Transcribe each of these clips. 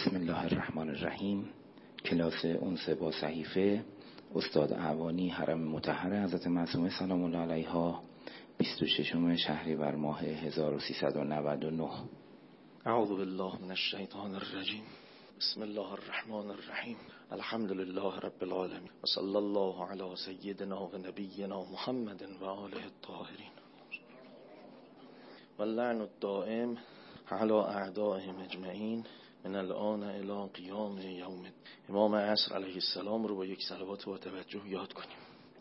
بسم الله الرحمن الرحیم. کلاس انس با صحیفه استاد اعوانی حرم مطهر حضرت معصومه سلام الله علیها 26 شهریور ماه 1399. اعوذ بالله من الشیطان الرجیم. بسم الله الرحمن الرحیم. الحمد لله رب العالمین و صلی الله علی سیدنا و نبینا محمد و آله الطاهرین و اللعن الدائم علی اعدائهم اجمعین من الان الی قیام یوم. امام عصر علیه السلام رو با یک صلوات و توجه یاد کنیم.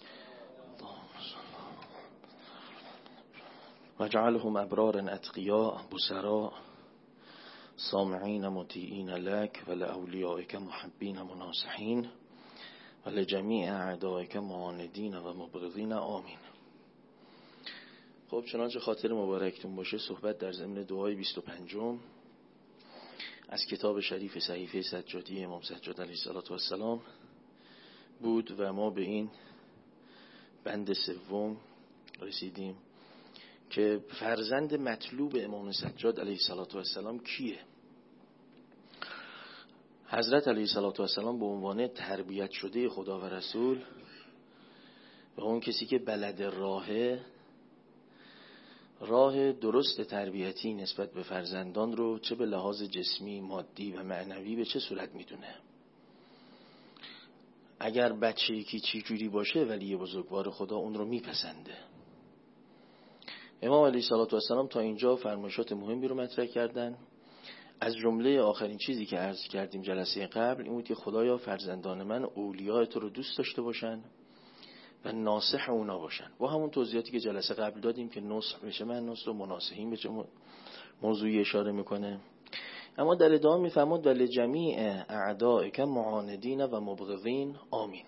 وجعلهم ابرارا اتقیاء بسراء سامعین مطیعین لک و لاولیائک محبین مناصحین و لجمیع اعدائک معاندین و مبغضین. آمین. خب چنانچه خاطر مبارکتون باشه، صحبت در ضمن دعای 25 از کتاب شریف صحیفه سجادی امام سجاد علیه السلام بود و ما به این بند سوم رسیدیم که فرزند مطلوب امام سجاد علیه السلام کیه؟ حضرت علیه السلام به عنوان تربیت شده خدا و رسول و اون کسی که بلد راه درست تربیتی نسبت به فرزندان رو چه به لحاظ جسمی، مادی و معنوی به چه صورت میدونه. اگر بچه یکی چی جوری باشه ولی بزرگوار خدا اون رو میپسنده. امام علیه السلام تا اینجا فرمایشات مهمی رو مطرح کردن. از جمله آخرین چیزی که عرض کردیم جلسه قبل این بود که خدایا فرزندان من اولیاء تو رو دوست داشته باشن و ناصح اونا باشن. با همون توضیحاتی که جلسه قبل دادیم که نصح بشه من نصح و مناصحین به چه موضوعی اشاره میکنه. اما در ادامه میفرمود ولی جمیع اعدائک معاندین و مبغضین. آمین.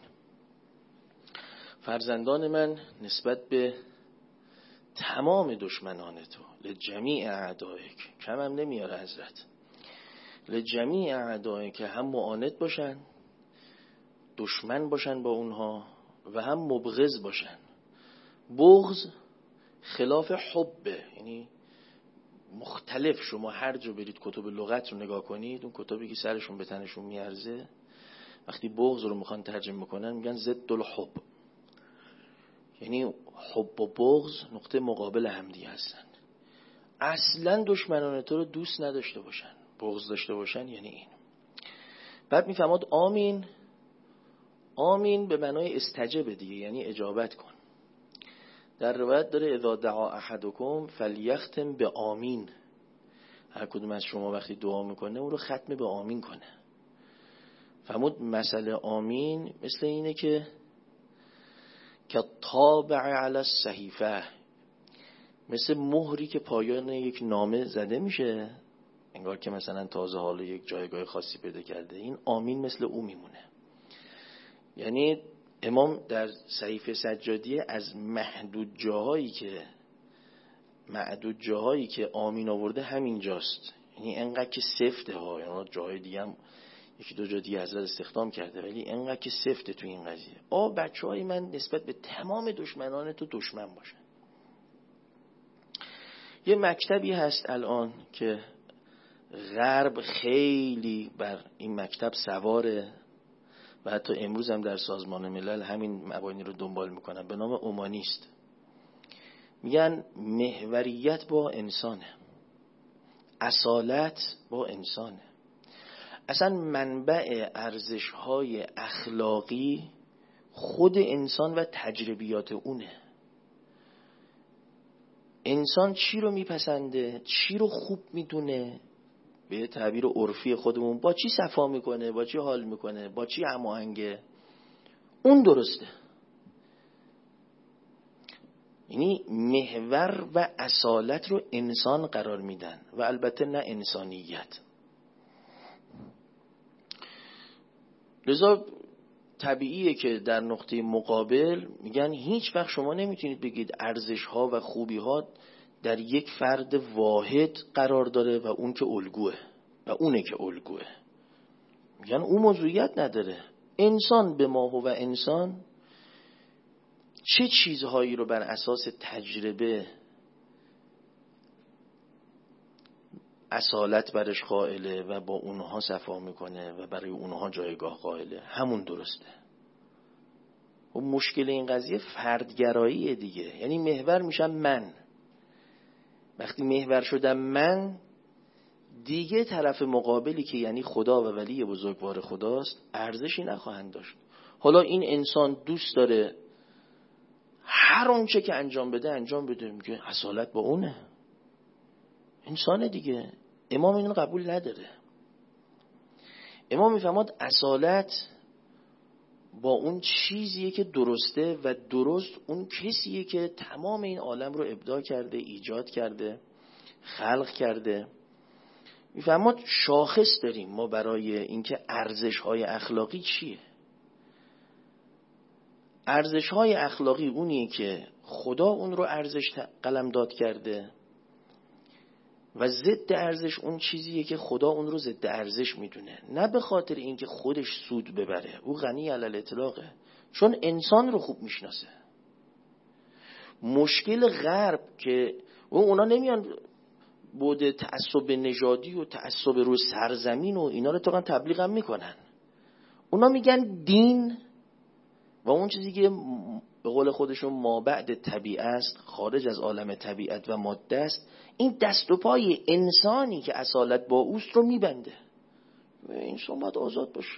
فرزندان من نسبت به تمام دشمنان تو، لجمیع اعدائک، کم هم نمیاره حضرت، لجمیع اعدائک، هم معاند باشن، دشمن باشن با اونها و هم مبغض باشن. بغض خلاف حبه، یعنی مختلف. شما هر جا برید کتب لغت رو نگاه کنید، اون کتبی که سرشون به تنشون میارزه وقتی بغض رو میخوان ترجمه میکنن میگن ضد الحب، یعنی حب و بغض نقطه مقابل همدیگه هستن. اصلا دشمنان تو رو دوست نداشته باشن، بغض داشته باشن، یعنی این. بعد میفهمد آمین. آمین به معنای استجب دیگه، یعنی اجابت کن. در روایت داره اذا دعا احدکم فلیختم به آمین. هر کدوم از شما وقتی دعا میکنه اون رو ختم به آمین کنه. فهمود مسئله آمین مثل اینه که طابع علی الصحیفه، مثل مهری که پایان یک نامه زده میشه، انگار که مثلا تازه حال یک جایگاه خاصی پیدا کرده. این آمین مثل او میمونه. یعنی امام در صحیفه سجادیه از معدود جاهایی که آمین آورده همین جاست. یعنی انقدر که سفته ها، یعنی جاهای دیگه هم یکی دو جا دیگه حضرت استخدام کرده، ولی انقدر که سفته تو این قضیه. بچه های من نسبت به تمام دشمنان تو دشمن باشن. یه مکتبی هست الان که غرب خیلی بر این مکتب سواره و حتی امروز هم در سازمان ملل همین مبانی رو دنبال میکنن، به نام اومانیست. میگن محوریت با انسانه، اصالت با انسانه. اصلا منبع ارزش‌های اخلاقی خود انسان و تجربیات اونه. انسان چی رو میپسنده، چی رو خوب میدونه، به تعبیر عرفی خودمون با چی صفا میکنه، با چی حال میکنه، با چی هماهنگه، اون درسته. یعنی محور و اصالت رو انسان قرار میدن و البته نه انسانیت. لذا طبیعیه که در نقطه مقابل میگن هیچ وقت شما نمیتونید بگید ارزش ها و خوبی ها در یک فرد واحد قرار داره و اون که الگوه و اونه که الگوه. میگن اون موضوعیت نداره. انسان به ما و انسان چه چیزهایی رو بر اساس تجربه اصالت برش قائله و با اونها صفا میکنه و برای اونها جایگاه قائله، همون درسته. و مشکل این قضیه فردگراییه دیگه. یعنی محور میشم من. وقتی محور شدم من، دیگه طرف مقابلی که یعنی خدا و ولی بزرگوار خداست ارزشی نخواهند داشت. حالا این انسان دوست داره هر اونچه که انجام بده، میگه اصالت با اونه، انسان دیگه. امام اینو قبول نداره. امام میفهمد اصالت با اون چیزیه که درسته و درست اون کسیه که تمام این عالم رو ابداع کرده، ایجاد کرده، خلق کرده. میفهمد شاخص داریم ما برای اینکه ارزش‌های اخلاقی چیه. ارزش‌های اخلاقی اونیه که خدا اون رو ارزش قلمداد کرده و ضد ارزش اون چیزیه که خدا اون رو ضد ارزش میدونه، نه به خاطر اینکه خودش سود ببره. او غنی علی الاطلاقه، چون انسان رو خوب میشناسه. مشکل غرب که اونا نمیان بود تعصب نژادی و تعصب رو سرزمین و اینا رو تا تبلیغ هم میکنن. اونا میگن دین و اون چیزی که به قول خودشون مابعد طبیعه است، خارج از عالم طبیعت و ماده است، این دست و پای انسانی که اصالت با اوست رو میبنده. انسان باید آزاد باشه.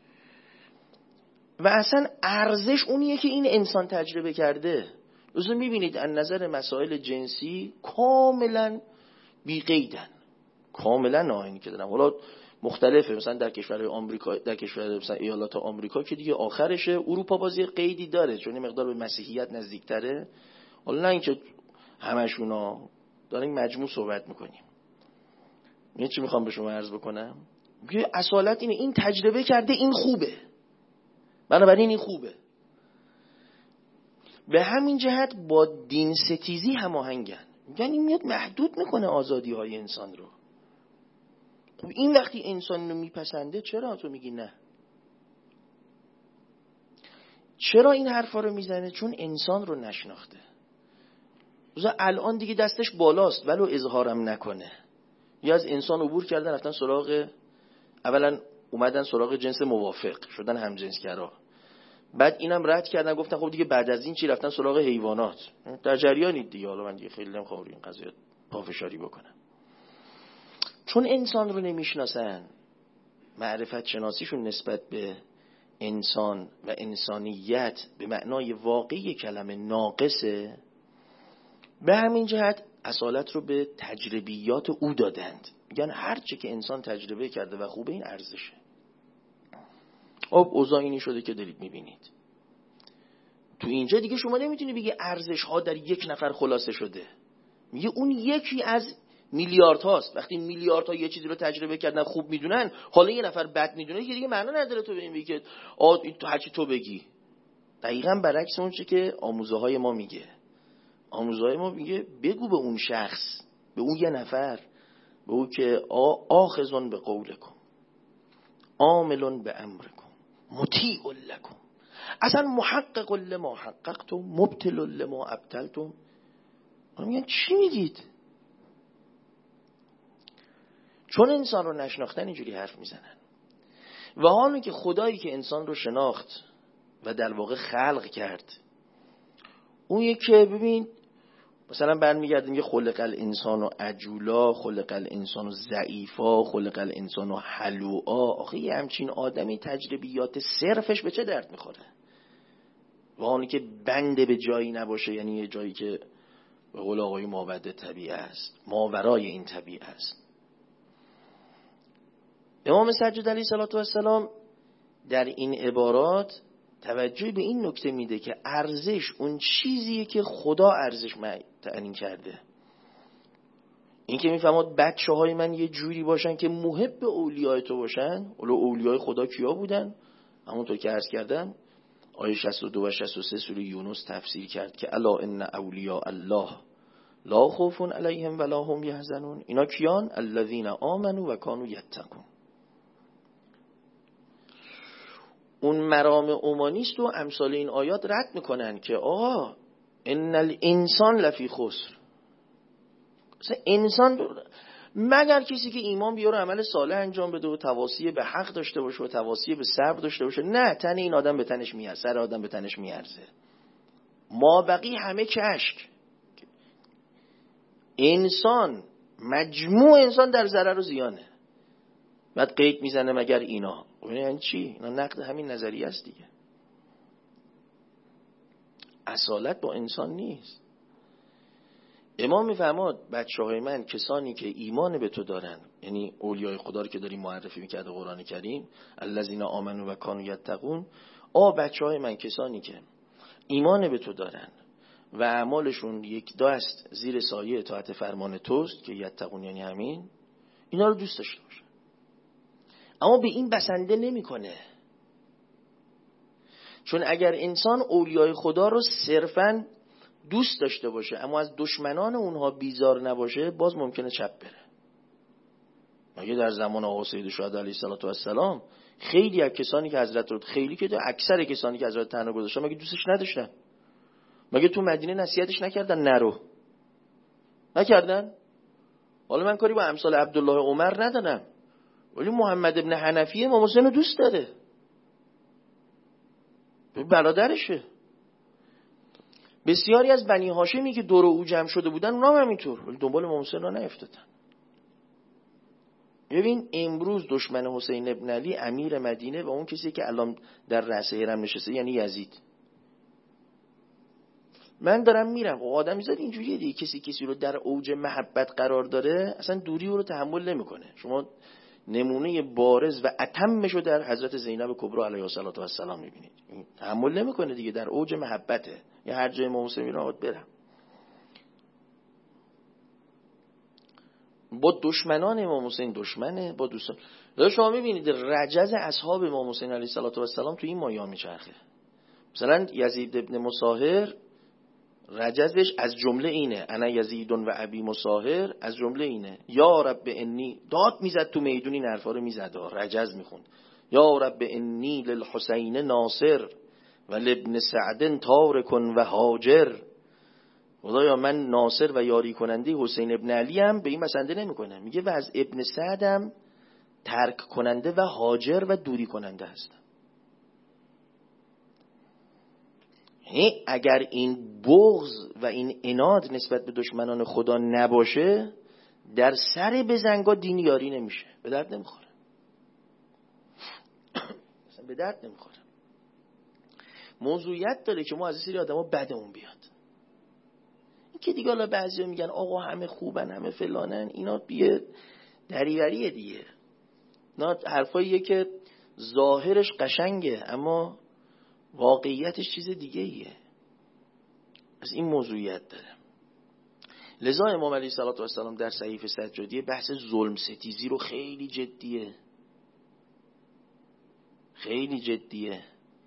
و اصلا ارزش اونیه که این انسان تجربه کرده. روزو میبینید از نظر مسائل جنسی کاملا بی‌قیدن، کاملا آینی که دارم. حالا مختلفه، مثلا در کشورهای آمریکا، در کشور مثلا ایالات آمریکا که دیگه آخرشه، اروپا بازی قیدی داره چون این مقدار به مسیحیت نزدیکتره. حالا نه اینکه همشونا داریم مجموع صحبت میکنیم. من چی میخوام به شما عرض بکنم؟ میگه اصالت اینه، این تجربه کرده، این خوبه، بنابراین این خوبه. به همین جهت با دین ستیزی هماهنگن. میگن این میاد محدود میکنه آزادی های انسان رو. خب این وقتی انسان رو میپسنده، چرا تو میگی نه؟ چرا این حرفا رو میزنه؟ چون انسان رو نشناخته. الان دیگه دستش بالاست ولو اظهارم نکنه. یا از انسان عبور کردن، رفتن سراغ، اولا اومدن سراغ جنس موافق، شدن همجنسگرا. بعد اینم رد کردن، گفتن خب دیگه بعد از این چی؟ رفتن سراغ حیوانات. در جریانید دیگه. حالا من دیگه خیلی نمیخوام این قضیه پافشاری بکنم. چون انسان رو نمیشناسن، معرفت شناسیشون نسبت به انسان و انسانیت به معنای واقعی کلمه ناقصه. به همین جهت اصالت رو به تجربیات او دادند. میگن هر چه که انسان تجربه کرده و خوبه این ارزشه. اوضاع اینی شده که دارید میبینید. تو اینجا دیگه شما نمیتونی بگی ارزش ها در یک نفر خلاصه شده. میگه اون یکی از میلیارد هاست. وقتی میلیارد ها یه چیزی رو تجربه کردن خوب میدونن، حالا یه نفر بد میدونه، که دیگه معنا نداره تو به این بگی که هرچی تو بگی. دقیقاً برعکس اون چه که آموزه های ما میگه. آموزه های ما میگه بگو به اون شخص، به اون یه نفر، به اون که آخذون به قولکم، عاملون به امرکم، مطیع لکم، اصلا محقق لما حققتم، مبتل لما ابتلتم. میگن چی میگید؟ چون انسان رو نشناختن اینجوری حرف میزنن. و حالا که خدایی که انسان رو شناخت و در واقع خلق کرد، اون یکی ببین مثلا برمیگردیم یه خلق الانسان و عجولا، خلق الانسان و ضعیفا، خلق الانسان و حلوعا. آخه یه همچین آدمی تجربیات صرفش به چه درد میخوره؟ و حالا که بنده به جایی نباشه، یعنی یه جایی که به قول آقای مابعد طبیعه است، ماورای این طبیعه است. امام سجاد علیه السلام در این عبارات توجه به این نکته میده که ارزش اون چیزیه که خدا ارزش تعیین کرده. این که میفهمد بچه های من یه جوری باشن که محب اولیای تو باشن. اولیای خدا کیا بودن؟ همونطور که عرض کردم آیه 62 و 63 سوره یونس تفسیر کرد که الا ان اولیاء الله لا خوف علیهم ولا هم یحزنون. اینا کیان؟ الذین آمنوا و کانوا یتقون. اون مرام اومانیست و امثال این آیات رد میکنن که آقا ان الانسان لفی خسر. انسان مگر کسی که ایمان بیاره عمل صالح انجام بده و تواصی به حق داشته باشه و تواصی به صبر داشته باشه. نه، تن این آدم به تنش میارزه، سر آدم به تنش میارزه. ما بقی همه کشک. انسان، مجموع انسان در ضرر و زیانه. بعد قید میزنه مگر اینا. یعنی چی؟ اینا نقد همین نظریه است دیگه. اصالت با انسان نیست. امام میفرماد بچه‌های من، کسانی که ایمان به تو دارن، یعنی اولیای خدا رو که داریم معرفی میکرده قرآن کریم، الذین آمنوا و کانوا یتقون، بچه‌های من کسانی که ایمان به تو دارن و اعمالشون یک دست زیر سایه اطاعت فرمان توست، که یتقون یعنی همین، اینا رو دوست داشته باشه. اما به این بسنده نمیکنه. چون اگر انسان اولیای خدا رو صرفاً دوست داشته باشه اما از دشمنان اونها بیزار نباشه، باز ممکنه چپ بره. مگه در زمان آقا سید شهدا علیه السلام خیلی از کسانی که حضرت رو، خیلی که اکثر کسانی که حضرت تنها گذاشتن، مگه دوستش نداشتن؟ مگه تو مدینه نصیحتش نکردن نرو؟ نکردن؟ حالا من کاری با امثال عبدالله عمر ندارم، ولی محمد ابن حنفی امام حسین رو دوست داره، برادرشه. بسیاری از بنی هاشمی که دور او جمع شده بودن، اونا هم همینطور، ولی دنبال امام حسین را نیفتادن. ببین امروز دشمن حسین ابن علی امیر مدینه و اون کسی که الان در رأس هرم نشسته یعنی یزید. من دارم میرم و آدم میذاره اینجوریه دیگه، کسی رو در اوج محبت قرار داره اصلا دوری او رو تحمل نمیکنه. شما نمونه بارز و اتمشو در حضرت زینب کبرا علیها السلام میبینید. تحمل نمیکنه دیگه، در اوج محبته. یا هر جای امام حسین میرم برم. با دشمنان امام حسین دشمنه، با دوستان. شما میبینید رجز اصحاب امام حسین علیه السلام تو این مایا میچرخه. مثلا یزید ابن مصاهر رجزش از جمله اینه، انا یزیدون و ابی مصاهر، از جمله اینه یا رب انی، داد میزد تو میدون، این حرفا رو میزد، رجز میخوند، یا رب انی للحسین ناصر و لابن سعد تارک و هاجر. خدایا من ناصر و یاری کننده حسین ابن علی هم به این بسنده نمیکنه، میگه و از ابن سعدم ترک کننده و هاجر و دوری کننده هستم. اگر این بغض و این عناد نسبت به دشمنان خدا نباشه، در سر بزنگا دین یاری نمیشه، به درد نمیخوره. اصلا به درد نمیخوره. موضوعیت داره که ما از سری آدم ها بدمون بیاد. این که دیگه حالا بعضی میگن آقا همه خوبن همه فلانن، اینا بیه دریوریه دیگه. اینا حرفاییه که ظاهرش قشنگه اما واقعیتش چیز دیگه ایه. از این موضوعیت داره. لذا امام علیه السلام در صحیفه سجادیه بحث ظلم ستیزی رو خیلی جدیه، خیلی جدیه.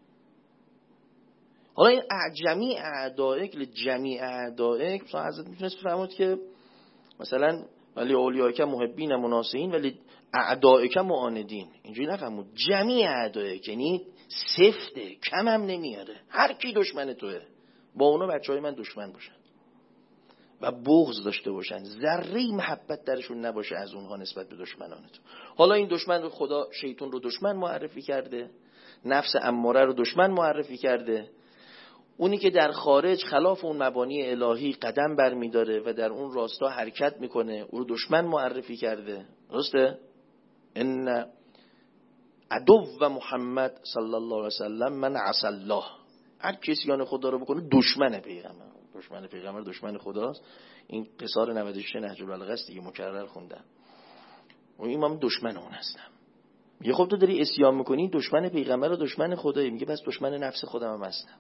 حالا این جمیع اعدائک لجمیع اعدائک، مثلا حضرت میتونست بفرمود که مثلا ولی اولیائک محبین مناصحین ولی اعدائک معاندین، اینجوری نفهمود. جمیع اعدائک یعنی سفته، کم هم نمیاره، هر کی دشمن توه با اونا بچهای من دشمن باشن و بغض داشته باشن، ذره محبت درشون نباشه از اونها نسبت به دشمنان تو. حالا این دشمن رو خدا شیطان رو دشمن معرفی کرده، نفس اماره رو دشمن معرفی کرده، اونی که در خارج خلاف اون مبانی الهی قدم برمیداره و در اون راستا حرکت میکنه او رو دشمن معرفی کرده. درسته؟ ان عدو و محمد صلی الله علیه وسلم من عصى الله، هر کسی یان خدا رو بکنه دشمن پیغمبر، دشمن پیغمبر دشمن خداست. این قصار 96 نهج البلاغه است دیگه، مکرر خوندم. و این من دشمن اون هستم. میگه خب تو داری عصیان میکنی، دشمن پیغمبر و دشمن خدایی. میگه بس دشمن نفس خودم هم هستم.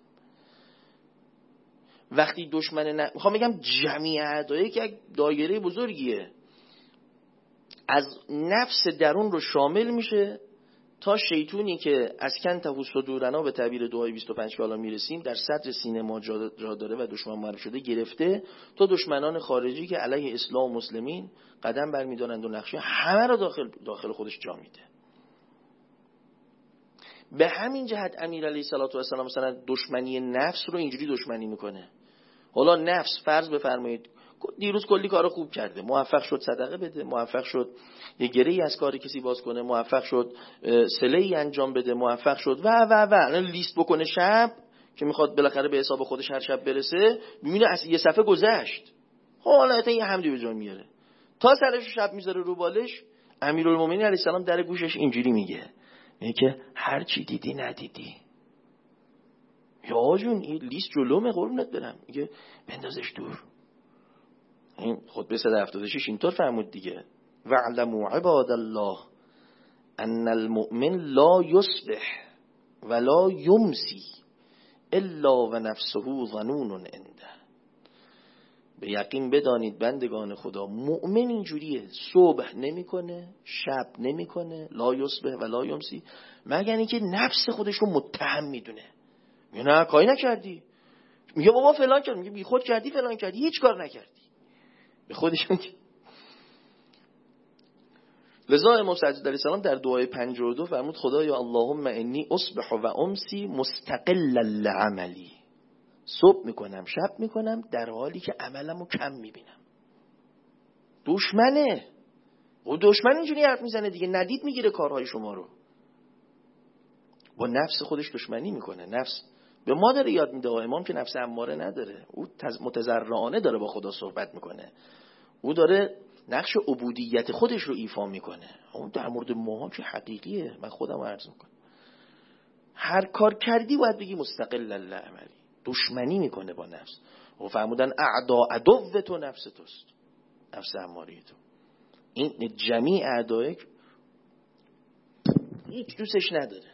وقتی دشمن میخوام بگم جمیع اعدایی که دایره بزرگیه، از نفس درون رو شامل میشه تا شیطونی که از کن تهو صدورنا به تعبیر دعای 25 که حالا میرسیم در صدر سینه ما جا داره و دشمن معرف شده گرفته، تا دشمنان خارجی که علیه اسلام و مسلمین قدم برمیدارند و نقشه همه رو داخل خودش جا میده. به همین جهت امیر علیه السلام مثلا دشمنی نفس رو اینجوری دشمنی میکنه. حالا نفس فرض بفرمایید دیروز کلی کار خوب کرده، موفق شد صدقه بده، موفق شد یه گره‌ای از کار کسی باز کنه، موفق شد صله‌ای انجام بده، موفق شد و لیست بکنه شب که میخواد بالاخره به حساب خودش هر شب برسه، میبینه از یه صفحه گذشت. حالا یه حمدی به جا میاره، تا سرش شب میذاره رو بالش. امیرالمومنین علیه السلام در گوشش اینجوری میگه که هر چی دیدی ندیدی. یا جون این لیست جلومه قربونت برم، میگه بندازش دور. این خطبه 176 اینطور فرمود دیگه، وَاعْلَمُوا عِبَادَ اللَّهِ أَنَّ الْمُؤْمِنَ لَا يُصْبِحُ وَلَا يُمْسِي إِلَّا وَنَفْسُهُ ظَنُونٌ عِنْدَهُ. به یقین بدانید بندگان خدا، مؤمن اینجوریه، صبح نمیکنه، شب نمیکنه، لا یصبح و لا یمسی، مگر اینکه نفس خودش رو متهم میدونه. میگه نه کاری نکردی، میگه بابا فلان کردی، میگه بی خود کردی فلان کردی، هیچ کار نکردی، به خودش میگه. لذا امام سجاد علیه السلام در دعای 52 فرمود خدایا اللهم انی اصبح و امسی مستقلا لعملی. صبح میکنم شب میکنم در حالی که عملمو کم میبینم. دشمنه، و دشمن اینجوری حرف میزنه دیگه، ندید میگیره کارهای شما رو، با نفس خودش دشمنی میکنه. نفس به ما داره یاد میده، امام که نفس اماره نداره، او متضرعانه داره با خدا صحبت میکنه، او داره نقش عبودیت خودش رو ایفا میکنه. اون در مورد ما که حقیقیه، من خودم عرض میکنم، هر کار کردی باید بگی مستقل لعملی. دشمنی میکنه با نفس. و فرمودن اعدا عدو تو نفس توست، نفس اماره تو. این جمیع اعدایک هیچ دوستش نداره.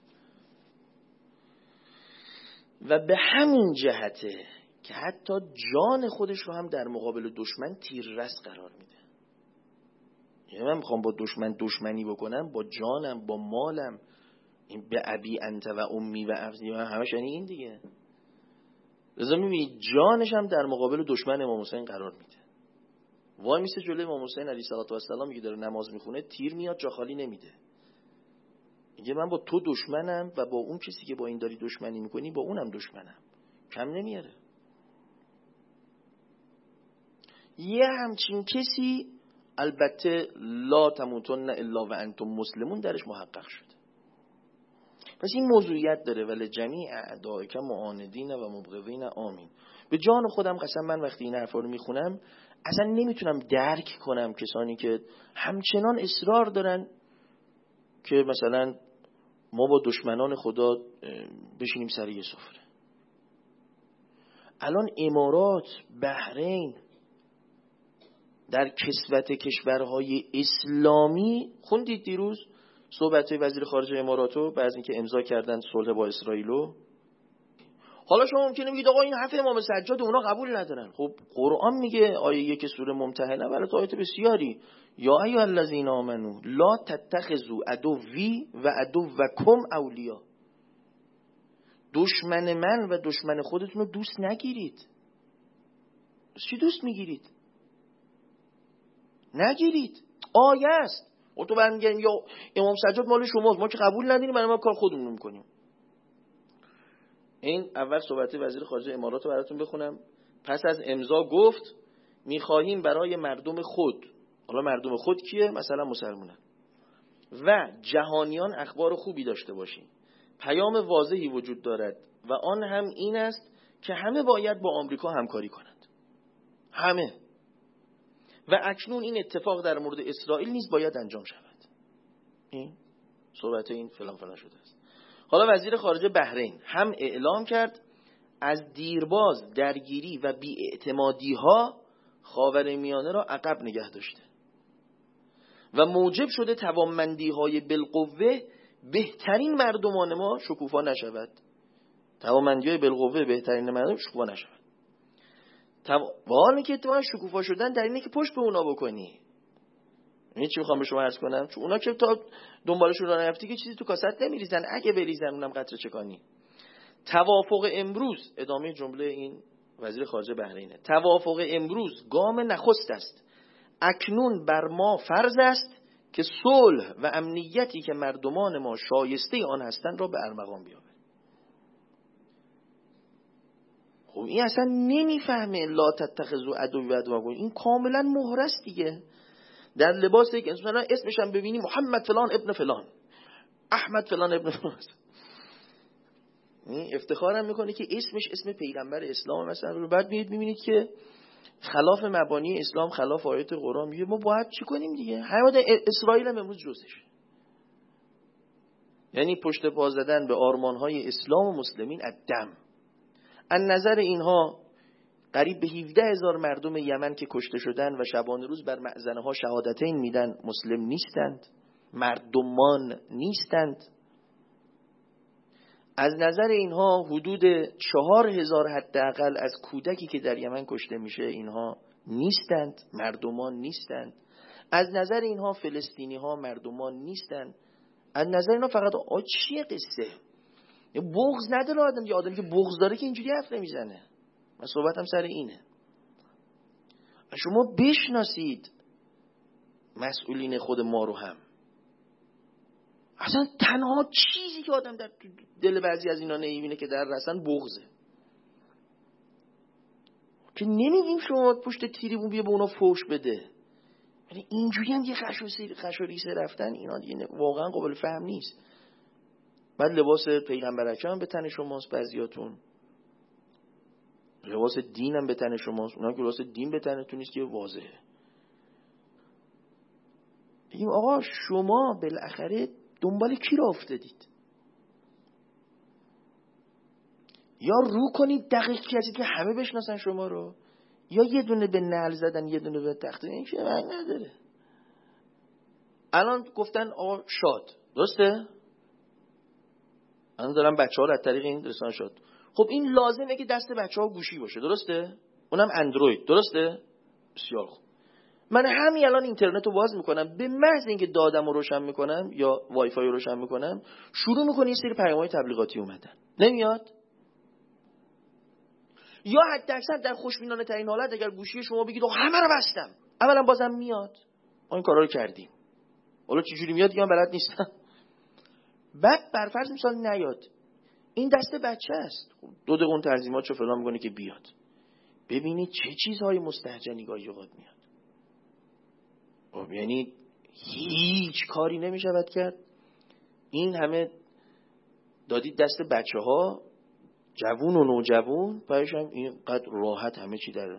و به همین جهته که حتی جان خودش رو هم در مقابل دشمن تیررس قرار میده. یعنی من میخوام با دشمن دشمنی بکنم، با جانم، با مالم، این به ابی انت و امی و افزی و همش یعنی این دیگه. لذا میبینید جانش هم در مقابل دشمن امام حسین قرار میده. وای میسه جلوی امام حسین علیه السلام میگه داره نماز میخونه، تیر میاد جا خالی نمیده، میگه من با تو دشمنم و با اون کسی که با این داری دشمنی میکنی با اونم دشمنم، کم نمیاره. یه همچین کسی البته لا تموتن الا و انتم مسلمون درش محقق شده. پس این موضوعیت داره. ولی جمیع اعدائک معاندین و مبغضین آمین. به جان خودم قسم، من وقتی این حرفا رو میخونم اصلا نمیتونم درک کنم کسانی که همچنان اصرار دارن که مثلا ما با دشمنان خدا بشینیم سر یه سفره. الان امارات، بحرین در کسوت کشورهای اسلامی، خوندید دیروز صحبت وزیر خارجه اماراتو بعد از اینکه امضا کردن صلح با اسرائیلو. حالا شما ممکنه بگید آقا این حرف امام سجاد اونا قبول ندارن. خب قرآن میگه آیه 1 سوره ممتحنه، برای آیات بسیاری، یا ایها الذین آمنو لا تتخذوا عدوی و عدوکم اولیا. دشمن من و دشمن خودتون رو دوست نگیرید. چی دوست میگیرید؟ نگیرید. آیه است. و تو برمیگردیم یا امام سجاد مال شماست، ما که قبول نداریم، برای ما کار خودمون میکنیم. این اول صحبت وزیر خارجه امارات رو براتون بخونم. پس از امضا گفت میخواهیم برای مردم خود، حالا مردم خود کیه؟ مثلا مسلمانان و جهانیان اخبار خوبی داشته باشیم. پیام واضحی وجود دارد و آن هم این است که همه باید با آمریکا همکاری کنند. همه. و اکنون این اتفاق در مورد اسرائیل نیز باید انجام شود. این صحبت این فلان فلان شده است. حالا وزیر خارجه بحرین هم اعلام کرد از دیرباز درگیری و بی‌اعتمادی ها خاورمیانه را عقب نگه داشته و موجب شده توانمندی های بالقوه بهترین مردمان ما شکوفا نشود. توانمندی های بالقوه بهترین مردم شکوفا نشود. حالا که اتفاقا شکوفا شدن در اینه که پشت به اونا بکنی. این چی میخوام به شما عرض کنم؟ چون اونا که تا دنبالشون را نرفتی که چیزی تو کاست نمیریزن، اگه بریزن اونم قطره چکانی. توافق امروز، ادامه جمله این وزیر خارجه بحرینه، توافق امروز گام نخست است. اکنون بر ما فرض است که صلح و امنیتی که مردمان ما شایسته آن هستند را به ارمغان بیاوریم. خب این اصلا نمیفهمه لا تتخذوا عدوی و عدوکم، این کاملا مهره است دیگه. در لباس یک انسان اسمش هم ببینی محمد فلان ابن فلان، احمد فلان ابن فلان، این افتخارم میکنه که اسمش اسم پیغمبر اسلام مثلا. رو بعد میبینید که خلاف مبانی اسلام، خلاف آیات قرآن، میگه ما باید چی کنیم دیگه؟ همه اسرائیل هم امروز جزش، یعنی پشت پا زدن به آرمانهای اسلام و مسلمین الدم. از نظر اینها قریب به 17,000 مردم یمن که کشته شدن و شبانه روز بر مأذنه ها شهادتین میدن مسلم نیستند، مردمان نیستند. از نظر اینها حدود 4,000 حداقل از کودکی که در یمن کشته میشه اینها نیستند، مردمان نیستند. از نظر اینها فلسطینی ها مردمان نیستند. از نظر اینها فقط چیه قصه؟ بغض نداره آدم، یه آدمی که بغض داره که اینجوری حرف نمیزنه. من صحبتم سر اینه. شما بشناسید مسئولین خود ما رو هم. اصلا تنها چیزی که آدم در دل بعضی از اینا نمیبینه که در اصلا بغضه. که نمیگیم شما پشت تریبون بیا به اونا فوش بده، یعنی اینجوری هم یه خش و ریسه رفتن، اینا دیگه واقعا قابل فهم نیست. بعد لباس پیغمبر اکرم به تن شماست، بعضیاتون لباس دین هم به تن شماست، اونا که لباس دین به تنتون نیست که واضحه. بگیم آقا شما بالاخره دنبال کی را افتادید؟ یا رو کنید دقیق کسی که همه بشناسن شما رو، یا یه دونه به نعل زدن یه دونه به تخته، این که معنی نداره. الان گفتن آقا شاد، درسته؟ الان دارم بچه ها رو از طریق این رسانه شاد. خب این لازمه که دست بچه ها گوشی باشه، درسته؟ اونم اندروید، درسته؟ بسیار خوب. من همین الان اینترنت رو باز میکنم، به محض اینکه دادم رو روشن میکنم یا وای فای رو روشن میکنم، شروع میکنه یه سری پیام‌های تبلیغاتی اومدن. نمیاد؟ یا حتی اکثر در خوشبینانه ترین حالت اگر گوشی شما بگید همه رو بستم، اولا بازم میاد. ما این کارا رو کردیم. حالا چه جوری میاد دیگه من بلد نیستم. بعد برفرض مثال نیاد، این دست بچه است، 2 دقیقه اون تنظیماتشو فلان میکنه که بیاد. ببینید چه چیزهای مستهجنی گاهی اوقات میاد. خب یعنی هیچ کاری نمیشود کرد. این همه دادید دست بچه ها، جوون و نوجوون، پایش هم اینقدر راحت همه چی داره.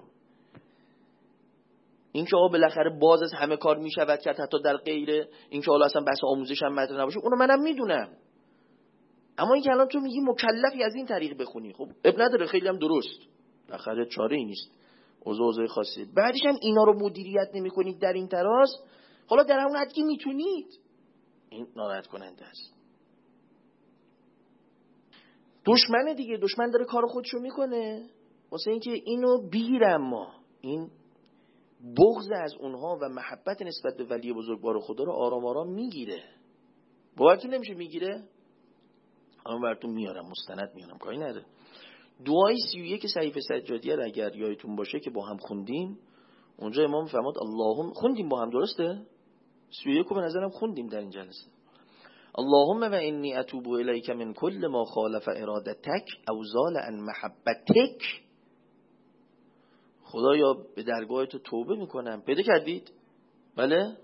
این که آقا بالاخره باز از همه کار میشود کرد، حتی در غیر این که حالا اصلا بحث آموزش هم مطرح نباشه، اونو منم میدونم. اما این که الان تو میگی مکلفی از این طریق بخونی، خب اب نداره، خیلی هم درست، بالاخره چاره ای نیست، اوضاع خاصی. بعدش هم اینا رو مدیریت نمی‌کنید در این تراز، حالا در همون حدی میتونید، این ناراحت کننده است. دشمن دیگه، دشمن داره کار خودشو میکنه واسه اینکه اینو بگیرم. ما این بغض از اونها و محبت نسبت به ولی بزرگوار خدا رو آرام آرام میگیره. باورتون نمیشه میگیره؟ الان براتون میارم مستند، میارم، کاری نداره. دعای 31 صحیفه سجادیه را اگر یادتون باشه که با هم خوندیم، اونجا امام فرمود اللهم، خوندیم با هم، درسته؟ 31 رو به نظرم خوندیم در این جلسه. اللهم و انی اتوب الیک من کل ما خالف ارادتک او زال عن محبتک. خدایا به درگاه تو توبه میکنم. پیدا کردید؟ بله؟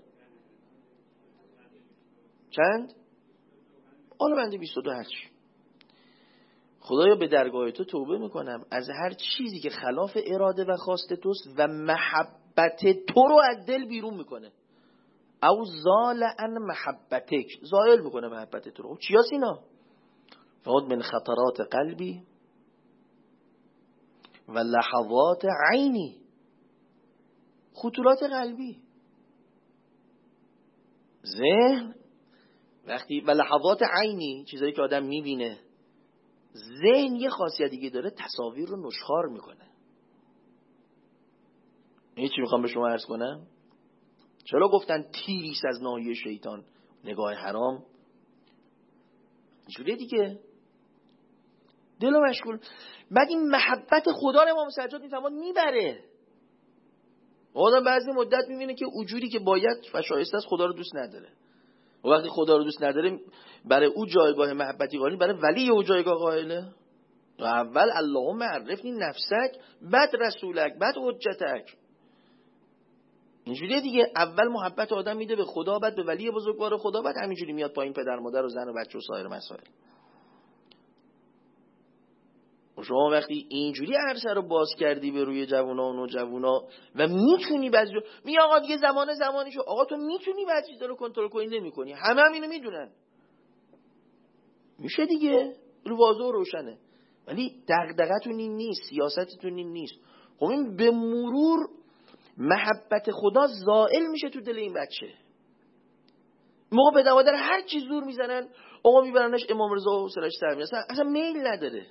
چند؟ حالا بنده 22 هرچی. خدایا به درگاه تو توبه میکنم از هر چیزی که خلاف اراده و خواست توست و محبت تو رو از دل بیرون میکنه. او زال عن محبتک، زائل میکنه محبت تو رو. چی هست اینا؟ فقط من خطرات قلبی و لحظات عینی. خطرات قلبی، ذهن وقتی، و لحظات عینی، چیزایی که آدم میبینه. ذهن یه خاصیت دیگه داره، تصاویر رو نشخوار میکنه. این چی میخوام به شما عرض کنم؟ چرا گفتن تیریس از ناحیه شیطان، نگاه حرام جوره دیگه، دلو مشغول. بعد این محبت خدا رو امام سجاد میفهمد میبره. آدم بعضی مدت میبینه که وجودی که باید و شایسته است خدا رو دوست نداره، و وقتی خدا رو دوست نداره برای او جایگاه محبتی قائل، برای ولی او جایگاه قائله. اول اللهم عرفنی نفسک، بعد رسولک، بعد حجتک. اینجوریه دیگه. اول محبت آدم میده به خدا، بعد به ولی بزرگوار خدا، بعد همینجوری میاد پایین پدر مادر و زن و بچه و سایر مسائل. شما وقتی اینجوری عرصه رو باز کردی به روی جوونا و نوجوانا و میتونی بعضی می آقا دیگه زمانیشو، آقا تو میتونی بعضی چیزا رو کنترل کنی، نمی‌کنی. همه هم اینو میدونن. میشه دیگه، رو واضح و روشنه. ولی دغدغتون این نیست، سیاستتون این نیست. خب این به مرور محبت خدا زائل میشه تو دل این بچه. موقع به دوادر هر چی زور میزنن، آقا میبرنش امام رضا و سراج سرمی، اصلا میل نداره.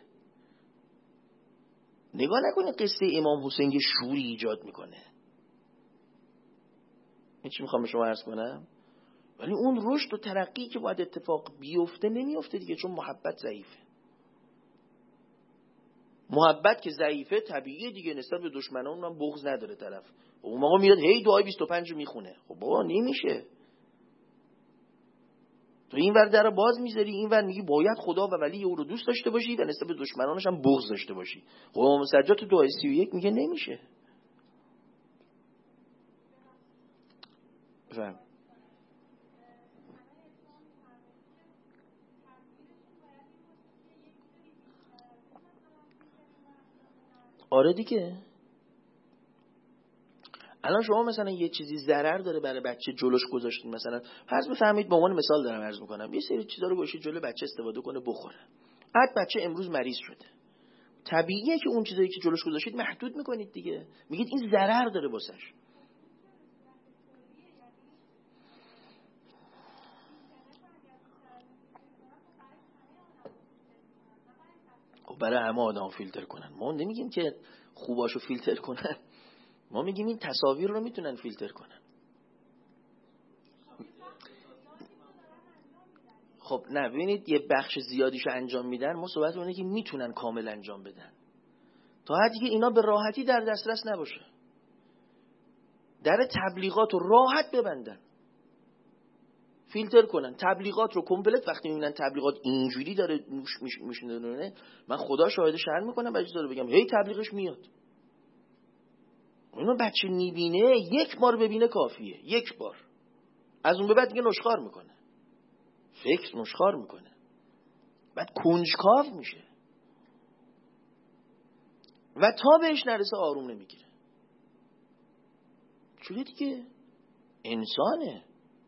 نگاه نکنید قصه امام حسین یه شوری ایجاد میکنه. این چی میخوام به شما عرض کنم؟ ولی اون رشد و ترقی که باید اتفاق بیفته نمیفته دیگه، چون محبت ضعیفه. محبت که ضعیفه طبیعیه دیگه، نسبت به دشمنان من بغض نداره طرف. اون موقع میاد هی دعای 25 رو میخونه. خب بابا نمیشه. تو این ور در باز میذاری، این ور میگی باید خدا و ولی او رو دوست داشته باشی و نسبت به دشمنانش هم بغض داشته باشی. خب امام سجاد تو دعای 31 میگه نمیشه. فهم. آره دیگه. الان شما مثلا یه چیزی ضرر داره برای بچه جلوش گذاشتین، مثلا فرض بفرمایید به عنوان مثال دارم عرض میکنم، یه سری چیزا رو گوشید جلو بچه استفاده کنه بخوره. بعد بچه امروز مریض شده. طبیعیه که اون چیزایی که جلوش گذاشتید محدود میکنید دیگه. میگید این ضرر داره واسش. برای همه آدم فیلتر کنن. ما نمیگیم که خوباشو فیلتر کنن، ما میگیم این تصاویر رو میتونن فیلتر کنن. خب نه ببینید یه بخش زیادیشو انجام میدن، ما صحبت اونه که میتونن کامل انجام بدن، تا حدی که اینا به راحتی در دسترس نباشه. در تبلیغات رو راحت ببندن، فیلتر کنن. تبلیغات رو کامپلت وقتی میبینن تبلیغات اینجوری داره میشونه، من خدا شاهد شهر میکنم بچه داره بگم هی تبلیغش میاد. اینو بچه میبینه، یک بار ببینه کافیه، یک بار. از اون به بعد دیگه نشخوار میکنه، فکر نشخوار میکنه، بعد کنجکاو میشه و تا بهش نرسه آروم نمیگیره. چون دیگه انسانه.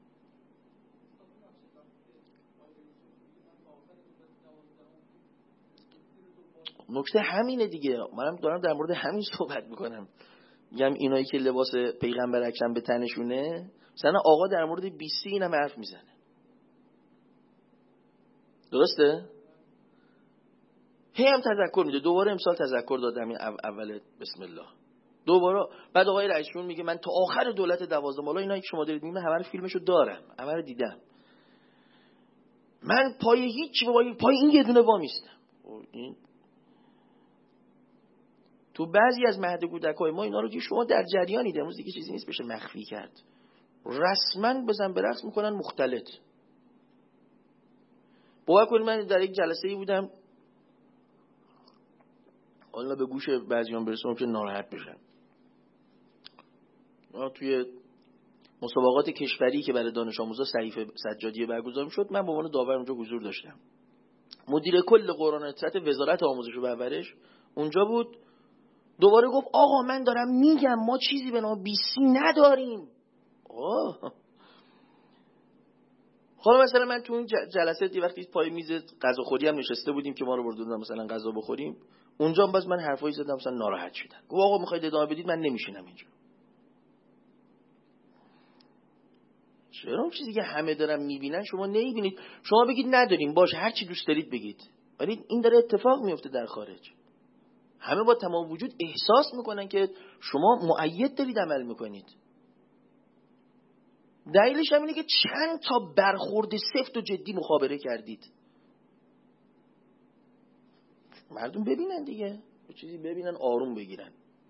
نکته همینه دیگه. منم دارم در مورد همین صحبت میکنم. میگم اینایی که لباس پیغمبر اکرم به تنشونه، مثلا آقا در مورد بیستی اینم حرف میزنه. درسته؟ هی هم تذکر میده. دوباره امسال تذکر دادم این اول بسم الله. دوباره بعد آقای رئیسجمهور میگه من تا آخر دولت 12 مالا اینایی که شما دارید میگم همه فیلمشو دارم، همه رو دیدم. من پای هیچ پای این یه دونه وامیستم. این تو بعضی از مهد کودکای ما اینا رو که شما در جریانید، امروز دیگه چیزی نیست بشه مخفی کرد. رسما بزن به رقص میکنن مختلط. باور کنید من در یک جلسه‌ای بودم، حالا به گوش بعضیان برسونم که ناراحت بشن. توی مسابقات کشوری که برای دانش آموزا صحیفه سجادیه برگزار شد، من به عنوان داور اونجا حضور داشتم. مدیر کل قرآن سطح وزارت آموزش و پرورش اونجا بود. دوباره گفت آقا من دارم میگم ما چیزی به نام بیسی نداریم. حالا مثلا من تو اون جلسه دی وقتی پای میز غذاخوری هم نشسته بودیم که ما رو بردن مثلا غذا بخوریم، اونجا باز من حرفایی زدم مثلا ناراحت شدن. گفت آقا میخواید ادامه بدید من نمیشینم اینجا. چرا اون چیزی که همه دارن میبینن شما نمیبینید؟ شما بگید نداریم، باشه هر چی دوست دارید بگید، ولی این داره اتفاق میفته در خارج. همه با تمام وجود احساس میکنن که شما مؤید دارید عمل میکنید. دلیلش هم اینه که چند تا برخورد سفت و جدی مخابره کردید. مردم ببینن دیگه، یه چیزی ببینن آروم بگیرن.